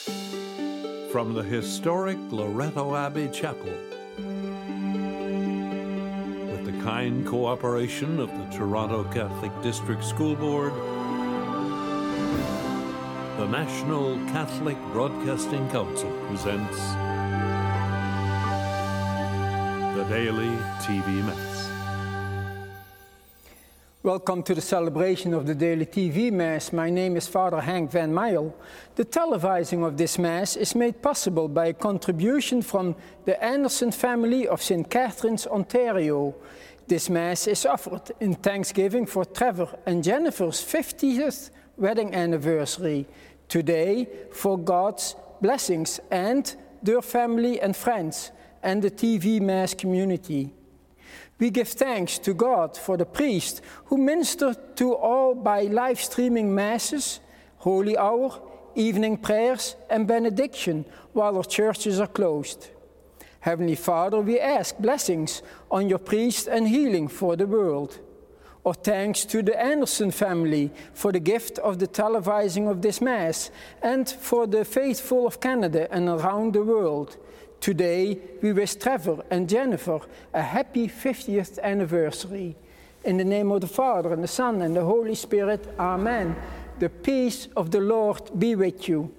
From the historic Loretto Abbey Chapel, with the kind cooperation of the Toronto Catholic District School Board, the National Catholic Broadcasting Council presents the Daily TV Mass. Welcome to the celebration of the Daily TV Mass. My name is Father Hank Van Meyl. The televising of this Mass is made possible by a contribution from the Anderson family of St. Catharines, Ontario. This Mass is offered in thanksgiving for Trevor and Jennifer's 50th wedding anniversary. Today, for God's blessings and their family and friends and the TV Mass community. We give thanks to God for the priest who ministered to all by live streaming Masses, Holy Hour, evening prayers and benediction while our churches are closed. Heavenly Father, we ask blessings on your priest and healing for the world. Our thanks to the Anderson family for the gift of the televising of this Mass and for the faithful of Canada and around the world. Today, we wish Trevor and Jennifer a happy 50th anniversary. In the name of the Father, and the Son, and the Holy Spirit, Amen. The peace of the Lord be with you.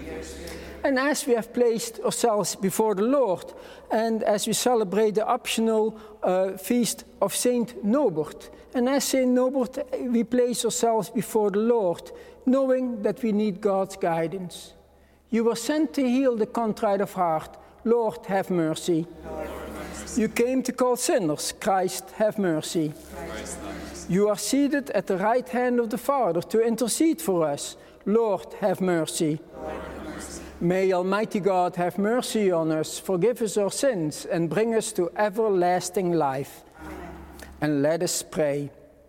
And as we have placed ourselves before the Lord, and as we celebrate the optional feast of Saint Nobert, and as Saint Nobert, we place ourselves before the Lord, knowing that we need God's guidance. You were sent to heal the contrite of heart. Lord, have mercy. Lord, have mercy. You came to call sinners. Christ, have mercy. Christ, have mercy. You are seated at the right hand of the Father to intercede for us. Lord, have mercy. Lord, have mercy. May Almighty God have mercy on us, forgive us our sins, and bring us to everlasting life. Amen. And let us pray.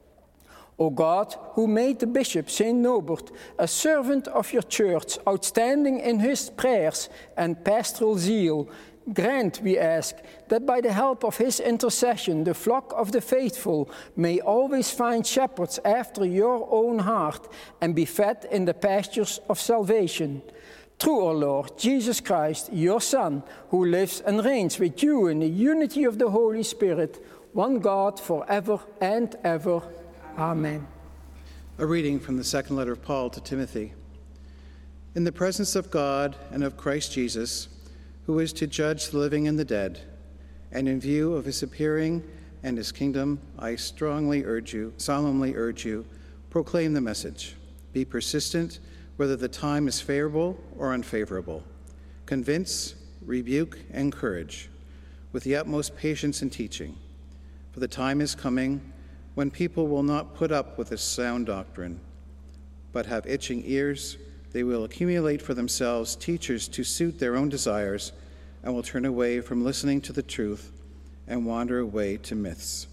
O God, who made the bishop, Saint Nobert, a servant of your church, outstanding in his prayers and pastoral zeal, grant, we ask, that by the help of his intercession, the flock of the faithful may always find shepherds after your own heart and be fed in the pastures of salvation. Through our Lord Jesus Christ, your Son, who lives and reigns with you in the unity of the Holy Spirit, one God forever and ever. Amen. A reading from the second letter of Paul to Timothy. In the presence of God and of Christ Jesus, who is to judge the living and the dead, and in view of his appearing and his kingdom, I solemnly urge you, proclaim the message. Be persistent, whether the time is favorable or unfavorable. Convince, rebuke, encourage, with the utmost patience and teaching. For the time is coming when people will not put up with this sound doctrine, but have itching ears. They will accumulate for themselves teachers to suit their own desires, and will turn away from listening to the truth and wander away to myths.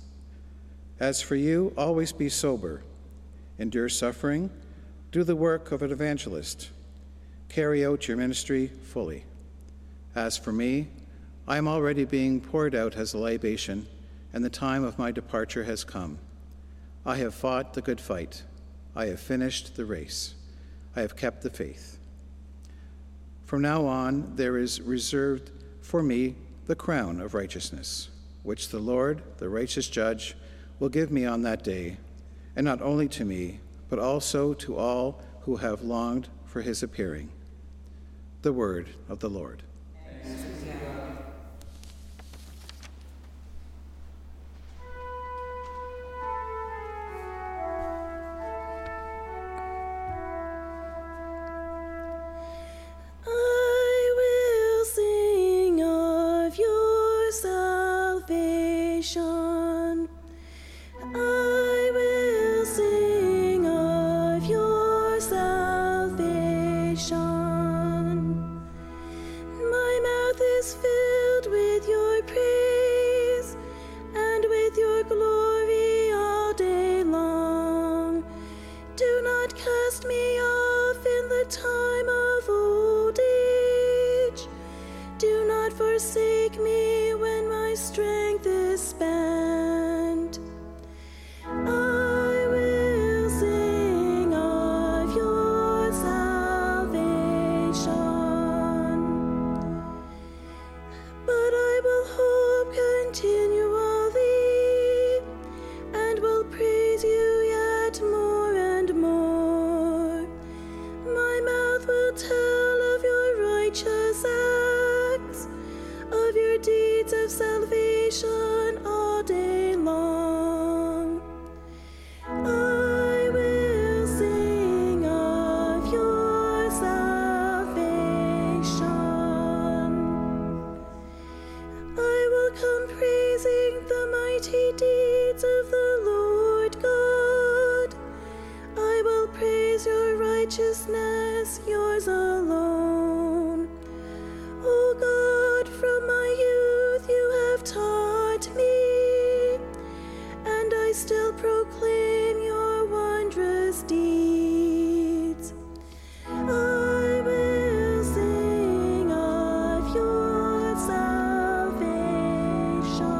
As for you, always be sober, endure suffering, do the work of an evangelist, carry out your ministry fully. As for me, I am already being poured out as a libation, and the time of my departure has come. I have fought the good fight. I have finished the race. I have kept the faith. From now on, there is reserved for me the crown of righteousness, which the Lord, the righteous judge, will give me on that day, and not only to me, but also to all who have longed for his appearing. The word of the Lord. forsake me when my strength is spent. I will sing of your salvation. yours alone. O God, from my youth you have taught me, and I still proclaim your wondrous deeds. I will sing of your salvation.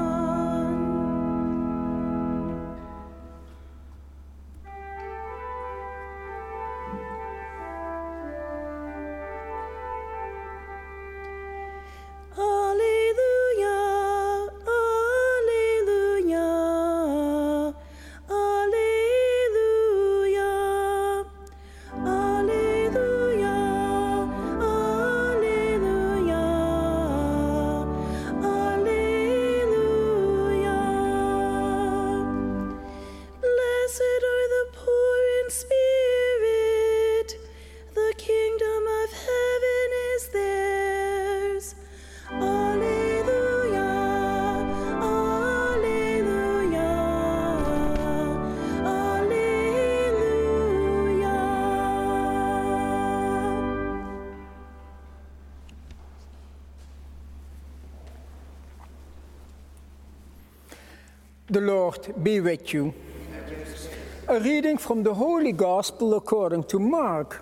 Alleluia, alleluia, alleluia, alleluia, alleluia, alleluia. Blessed are the poor in spirit, the kingdom of heaven is theirs. Alleluia, alleluia, alleluia. The Lord be with you. A reading from the Holy Gospel according to Mark.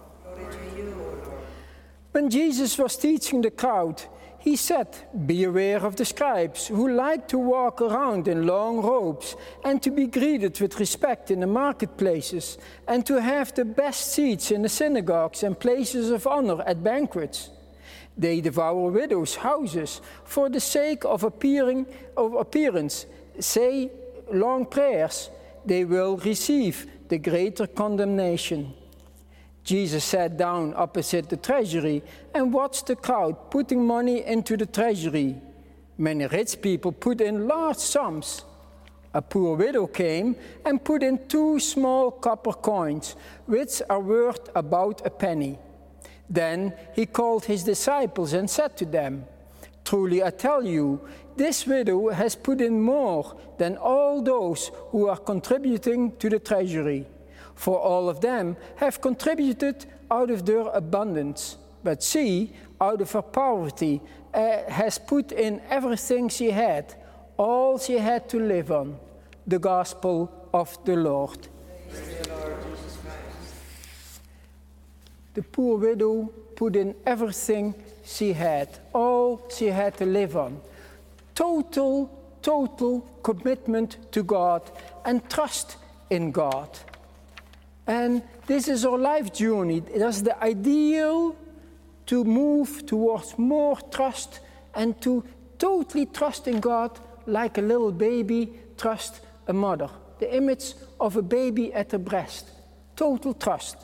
When Jesus was teaching the crowd, he said, "Be aware of the scribes who like to walk around in long robes and to be greeted with respect in the marketplaces and to have the best seats in the synagogues and places of honor at banquets. They devour widows' houses for the sake of appearance, say long prayers. They will receive the greater condemnation." Jesus sat down opposite the treasury and watched the crowd putting money into the treasury. Many rich people put in large sums. A poor widow came and put in 2 small copper coins, which are worth about a penny. Then he called his disciples and said to them, "Truly I tell you, this widow has put in more than all those who are contributing to the treasury. For all of them have contributed out of their abundance, but she, out of her poverty, has put in everything she had, all she had to live on." The Gospel of the Lord. The poor widow put in everything she had, all she had to live on. Total commitment to God and trust in God. And this is our life journey. That's the ideal to move towards more trust and to totally trust in God like a little baby trusts a mother. The image of a baby at the breast. Total trust.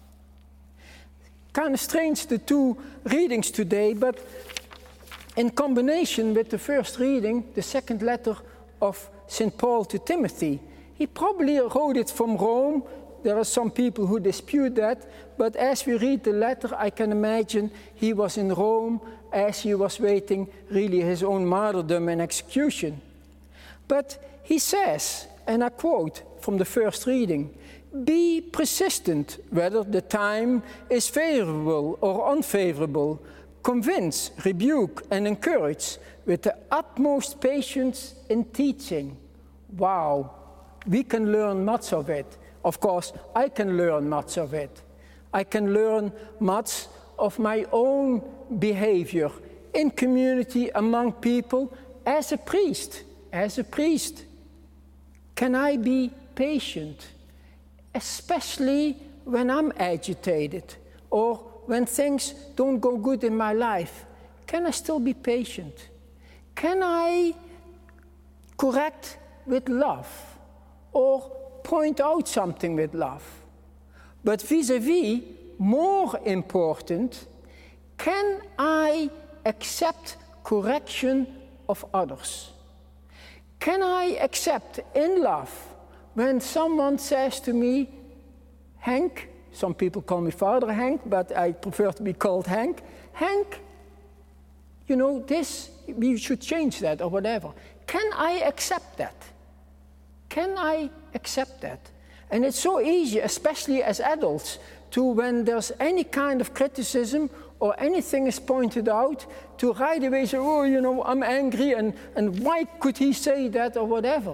Kind of strange, the 2 readings today, but in combination with the first reading, the second letter of St. Paul to Timothy, he probably wrote it from Rome. There are some people who dispute that, but as we read the letter, I can imagine he was in Rome as he was waiting really his own martyrdom and execution. But he says, and I quote from the first reading, "Be persistent whether the time is favorable or unfavorable. Convince, rebuke, and encourage with the utmost patience in teaching." Wow, we can learn much of it. Of course, I can learn much of it. I can learn much of my own behavior in community, among people, as a priest. As a priest, can I be patient? Especially when I'm agitated or when things don't go good in my life. Can I still be patient? Can I correct with love or point out something with love? But vis-a-vis, more important, can I accept correction of others? Can I accept in love when someone says to me, "Hank," some people call me Father Hank, but I prefer to be called Hank, "Hank, you know, this, we should change that," or whatever. Can I accept that? Can I accept that? And it's so easy, especially as adults, to, when there's any kind of criticism or anything is pointed out, to right away say, oh, you know, I'm angry, and why could he say that, or whatever.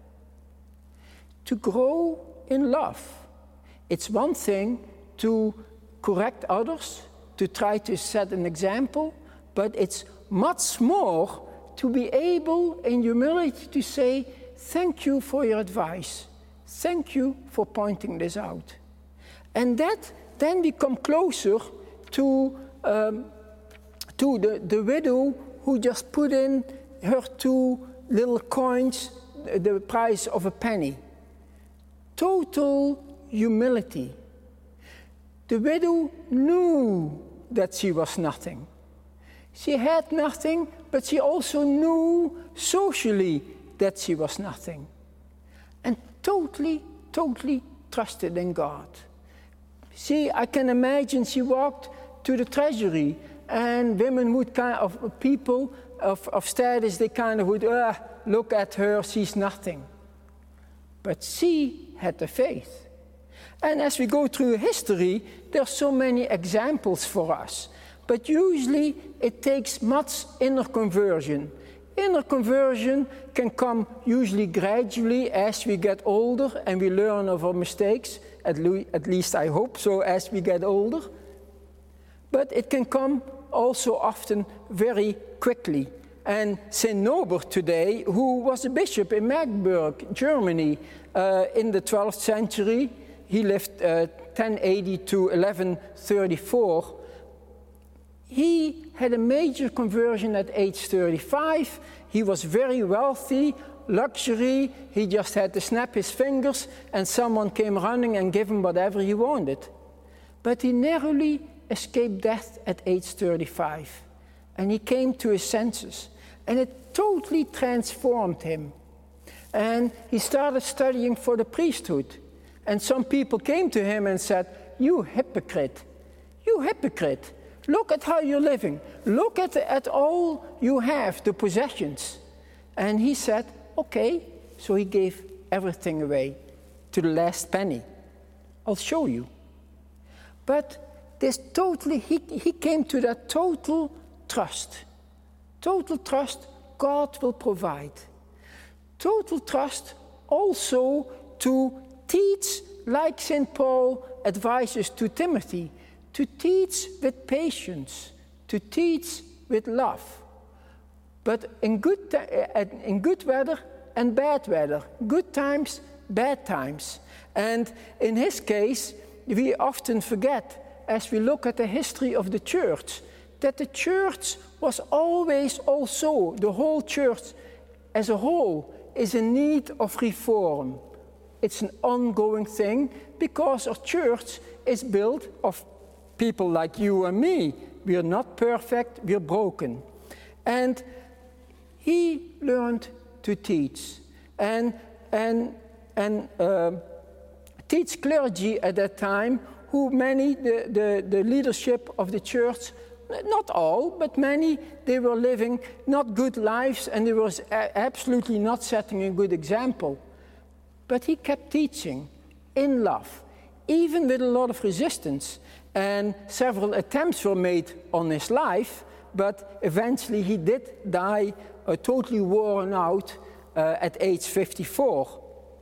To grow in love. It's one thing to correct others, to try to set an example, but it's much more to be able in humility to say, thank you for your advice. Thank you for pointing this out. And that then we come closer to the widow who just put in her 2 little coins, the price of a penny. Total humility. The widow knew that she was nothing. She had nothing, but she also knew socially that she was nothing. And totally trusted in God. See, I can imagine she walked to the treasury, and women would people of status, they kind of would, look at her, she's nothing. But she had the faith. And as we go through history, there are so many examples for us. But usually it takes much inner conversion. Inner conversion can come usually gradually as we get older and we learn of our mistakes, at least I hope so, as we get older. But it can come also often very quickly. And St. Norbert today, who was a bishop in Magdeburg, Germany, in the 12th century, he lived 1080 to 1134. He had a major conversion at age 35. He was very wealthy, luxury. He just had to snap his fingers and someone came running and gave him whatever he wanted. But he narrowly escaped death at age 35. And he came to his senses. And it totally transformed him. And he started studying for the priesthood. And some people came to him and said, you hypocrite, look at how you're living. Look at all you have, the possessions. And he said, okay. So he gave everything away to the last penny. I'll show you. But this totally, he came to that total trust. Total trust, God will provide. Total trust also to teach, like St. Paul advises to Timothy, to teach with patience, to teach with love. But in good weather and bad weather, good times, bad times. And in his case, we often forget, as we look at the history of the church, that the church was always also, the whole church as a whole, is in need of reform. It's an ongoing thing because our church is built of people like you and me. We are not perfect, we are broken. And he learned to teach and teach clergy at that time, who many, the leadership of the church, not all, but many, they were living not good lives and they were absolutely not setting a good example. But he kept teaching in love, even with a lot of resistance. And several attempts were made on his life, but eventually he did die totally worn out at age 54.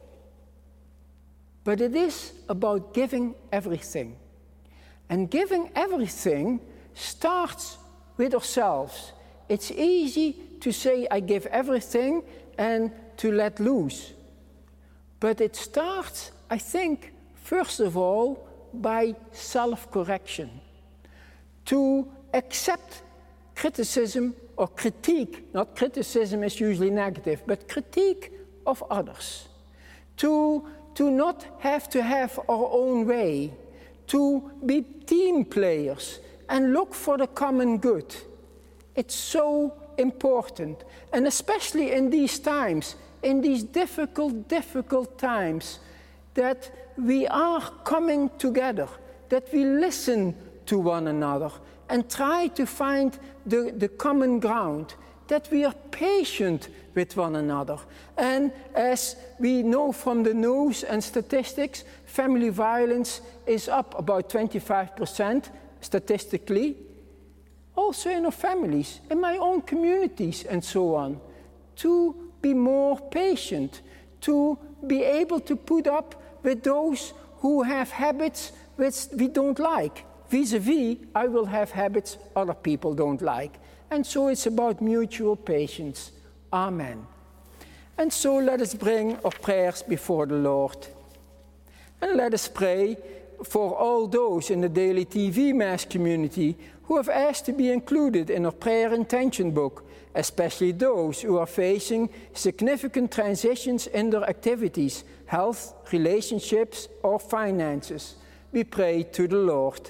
But it is about giving everything. And giving everything starts with ourselves. It's easy to say, I give everything, and to let loose. But it starts, I think, first of all, by self-correction. To accept criticism or critique, not criticism is usually negative, but critique of others. To not have to have our own way. To be team players and look for the common good. It's so important. And especially in these times, in these difficult times, that we are coming together, that we listen to one another and try to find the common ground. that we are patient with one another. And as we know from the news and statistics, family violence is up about 25% statistically. Also in our families, in my own communities and so on. To be more patient, to be able to put up with those who have habits which we don't like. Vis-a-vis, I will have habits other people don't like. And so it's about mutual patience. Amen. And so let us bring our prayers before the Lord. And let us pray for all those in the Daily TV Mass community who have asked to be included in our prayer intention book, especially those who are facing significant transitions in their activities, health, relationships, or finances. We pray to the Lord.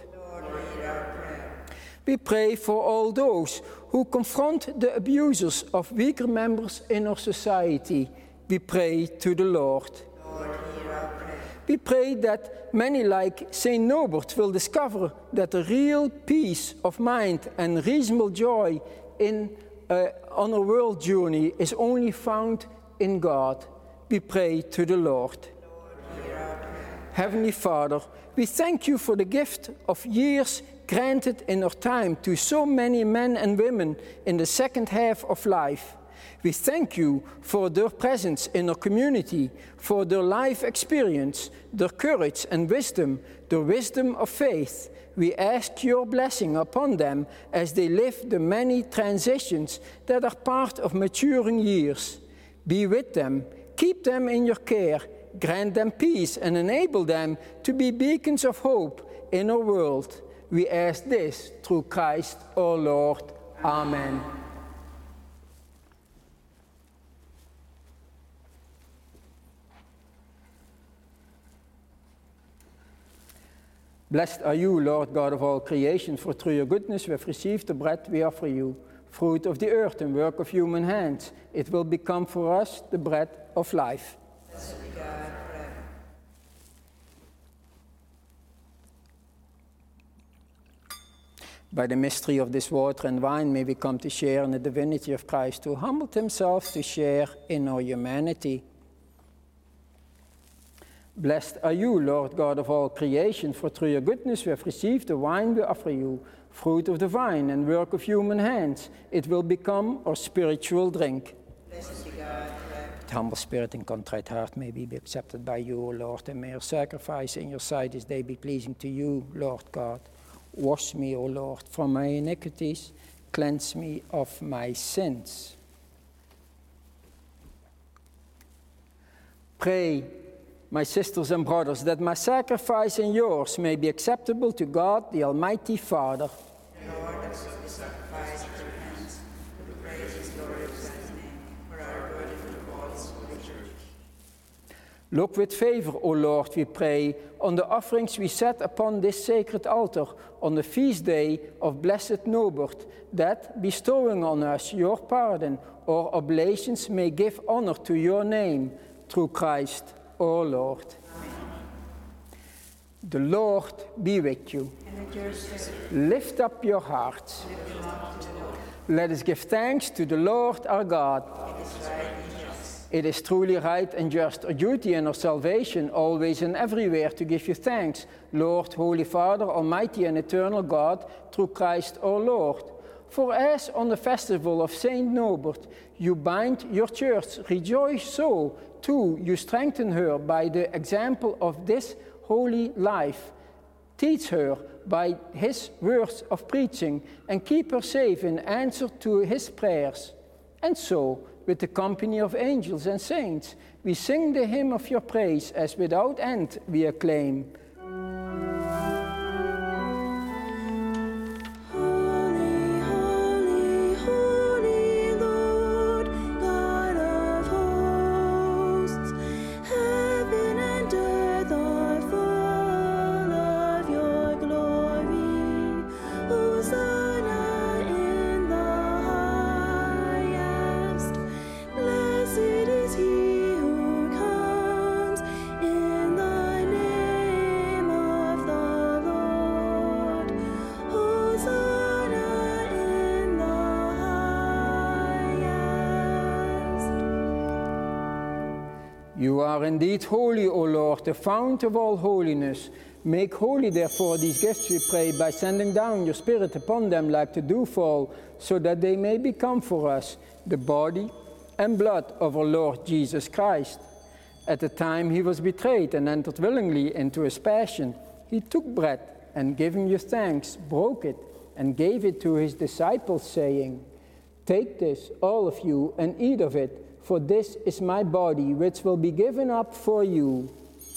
We pray for all those who confront the abusers of weaker members in our society. We pray to the Lord. We pray that many like Saint Norbert will discover that the real peace of mind and reasonable joy on a world journey is only found in God. We pray to the Lord. Heavenly Father, we thank you for the gift of years granted in our time to so many men and women in the second half of life. We thank you for their presence in our community, for their life experience, their courage and wisdom, the wisdom of faith. We ask your blessing upon them as they live the many transitions that are part of maturing years. Be with them, keep them in your care, grant them peace and enable them to be beacons of hope in our world. We ask this through Christ our Lord. Amen. Blessed are you, Lord God of all creation, for through your goodness we have received the bread we offer you, fruit of the earth and work of human hands. It will become for us the bread of life. Blessed be God forever. By the mystery of this water and wine, may we come to share in the divinity of Christ, who humbled himself to share in our humanity. Blessed are you, Lord God of all creation, for through your goodness we have received the wine we offer you, fruit of the vine and work of human hands. It will become our spiritual drink. Blessed be God forever. With humble spirit and contrite heart may we be accepted by you, O Lord, and may our sacrifice in your sight this day be pleasing to you, Lord God. Wash me, O Lord, from my iniquities, cleanse me of my sins. Pray, my sisters and brothers, that my sacrifice and yours may be acceptable to God, the Almighty Father. Lord, accept the sacrifice of your hands, for the praise and glory of his name, for our good and for the cause of the Church. Look with favor, O Lord, we pray, on the offerings we set upon this sacred altar on the feast day of Blessed Norbert, that, bestowing on us your pardon, our oblations may give honor to your name, through Christ our Lord. Amen. The Lord be with you. And with your spirit. Lift up your hearts. Let us give thanks to the Lord our God. It is truly right and just, our duty and our salvation, always and everywhere, to give you thanks, Lord, Holy Father, Almighty and eternal God, through Christ our Lord. For as on the festival of Saint Norbert you bind your church, rejoice so, too, you strengthen her by the example of this holy life. Teach her by his words of preaching, and keep her safe in answer to his prayers. And so, with the company of angels and saints, we sing the hymn of your praise, as without end we acclaim. Blessed is he who comes in the name You are indeed holy, O Lord, the fount of all holiness. Make holy, therefore, these gifts, we pray, by sending down your Spirit upon them like the dewfall, so that they may become for us the body and blood of our Lord Jesus Christ. At the time he was betrayed and entered willingly into his passion, he took bread and giving you thanks, broke it and gave it to his disciples, saying, "Take this, all of you, and eat of it, for this is my body, which will be given up for you."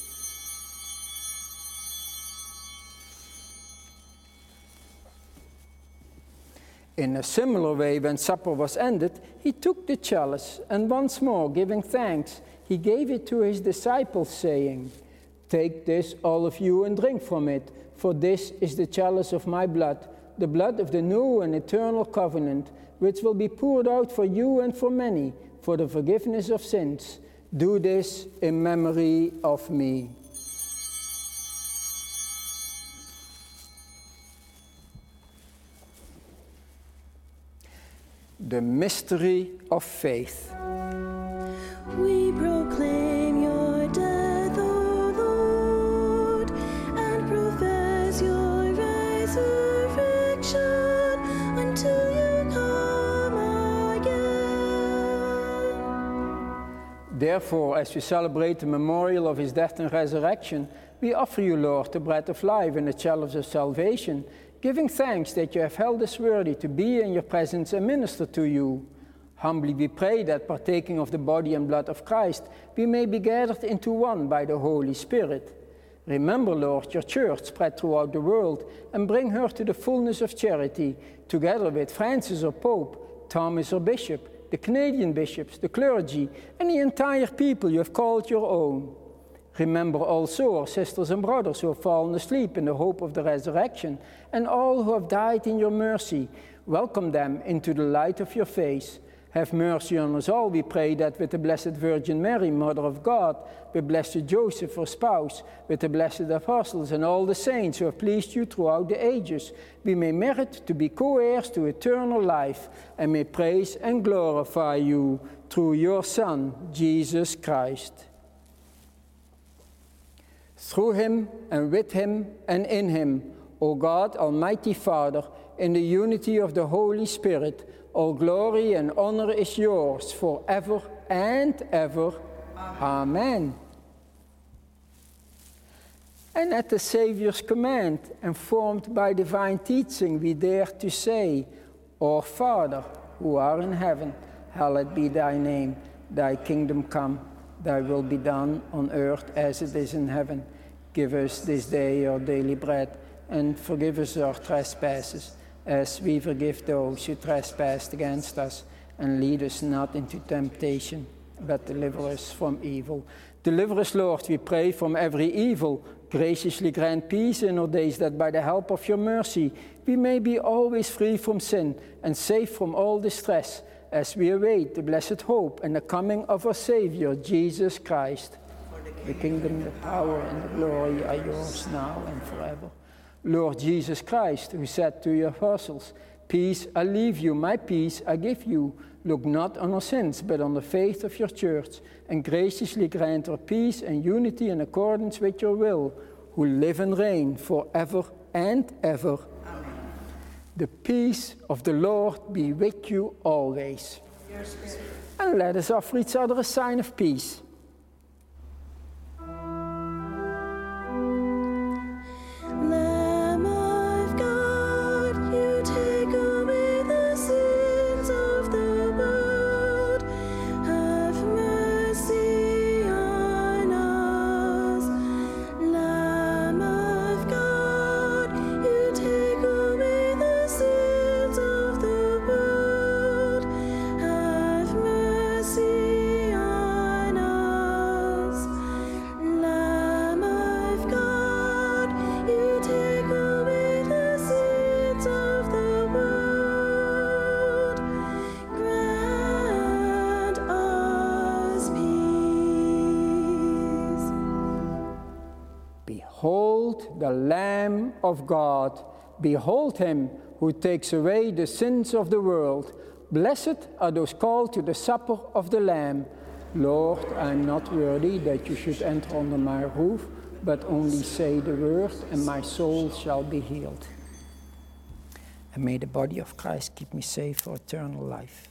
In a similar way, when supper was ended, he took the chalice, and once more, giving thanks, he gave it to his disciples, saying, "Take this, all of you, and drink from it, for this is the chalice of my blood, the blood of the new and eternal covenant, which will be poured out for you and for many, for the forgiveness of sins. Do this in memory of me." The mystery of faith. We proclaim your death, O Lord, and profess your resurrection until you come again. Therefore, as we celebrate the memorial of his death and resurrection, we offer you, Lord, the bread of life and the chalice of salvation, giving thanks that you have held us worthy to be in your presence and minister to you. Humbly we pray that, partaking of the body and blood of Christ, we may be gathered into one by the Holy Spirit. Remember, Lord, your church spread throughout the world, and bring her to the fullness of charity, together with Francis our Pope, Thomas our Bishop, the Canadian bishops, the clergy, and the entire people you have called your own. Remember also our sisters and brothers who have fallen asleep in the hope of the resurrection, and all who have died in your mercy. Welcome them into the light of your face. Have mercy on us all, we pray, that with the Blessed Virgin Mary, Mother of God, with Blessed Joseph, her spouse, with the blessed apostles and all the saints who have pleased you throughout the ages, we may merit to be co-heirs to eternal life, and may praise and glorify you through your Son, Jesus Christ. Through him, and with him, and in him, O God, Almighty Father, in the unity of the Holy Spirit, all glory and honor is yours forever and ever. Amen. And at the Savior's command, informed by divine teaching, we dare to say, Our Father, who art in heaven, hallowed be thy name. Thy kingdom come, thy will be done on earth as it is in heaven. Give us this day our daily bread, and forgive us our trespasses, as we forgive those who trespass against us. And lead us not into temptation, but deliver us from evil. Deliver us, Lord, we pray, from every evil. Graciously grant peace in our days, that by the help of your mercy we may be always free from sin and safe from all distress, as we await the blessed hope and the coming of our Savior, Jesus Christ. The kingdom, the power, and the glory are yours now and forever. Lord Jesus Christ, who said to your apostles, "Peace I leave you, my peace I give you," look not on our sins, but on the faith of your church, and graciously grant our peace and unity in accordance with your will, who live and reign forever and ever. Amen. The peace of the Lord be with you always. Your spirit. And let us offer each other a sign of peace. Lamb of God, you take away the sins of the world. Have mercy on us. Lamb of God, you take away the sins of the world. Have mercy on us. Lamb of God, you take away the sins of the world. Grant us peace. Behold the Lamb of God. Behold him who takes away the sins of the world. Blessed are those called to the supper of the Lamb. Lord, I am not worthy that you should enter under my roof, but only say the word, and my soul shall be healed. And may the body of Christ keep me safe for eternal life.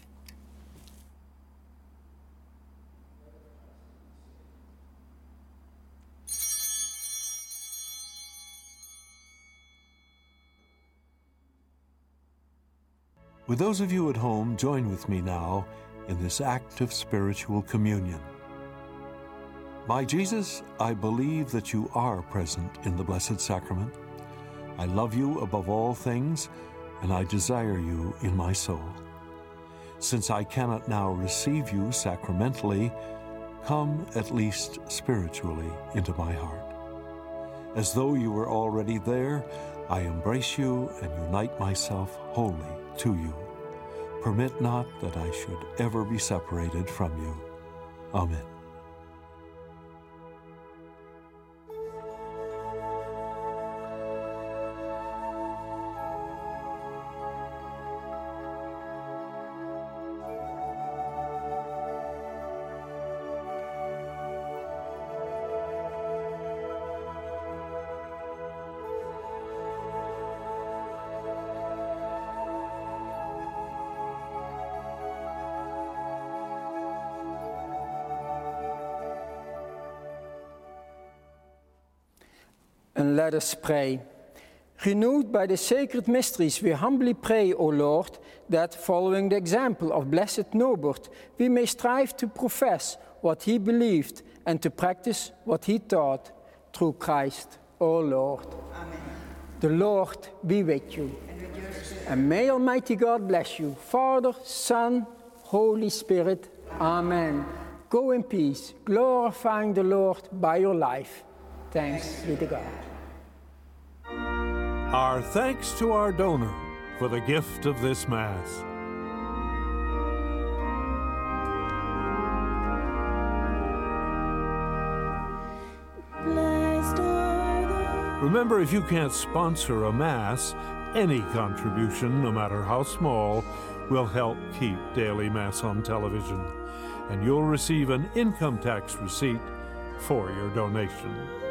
Would those of you at home join with me now in this act of spiritual communion? My Jesus, I believe that you are present in the Blessed Sacrament. I love you above all things, and I desire you in my soul. Since I cannot now receive you sacramentally, come at least spiritually into my heart. As though you were already there, I embrace you and unite myself wholly to you. Permit not that I should ever be separated from you. Amen. And let us pray. Renewed by the sacred mysteries, we humbly pray, O Lord, that following the example of Blessed Norbert, we may strive to profess what he believed and to practice what he taught through Christ, O Lord. Amen. The Lord be with you. And with your spirit. And may Almighty God bless you, Father, Son, Holy Spirit. Amen. Go in peace, glorifying the Lord by your life. Thanks be to God. Our thanks to our donor for the gift of this Mass. Blessed are the Remember, if you can't sponsor a Mass, any contribution, no matter how small, will help keep Daily Mass on television. And you'll receive an income tax receipt for your donation.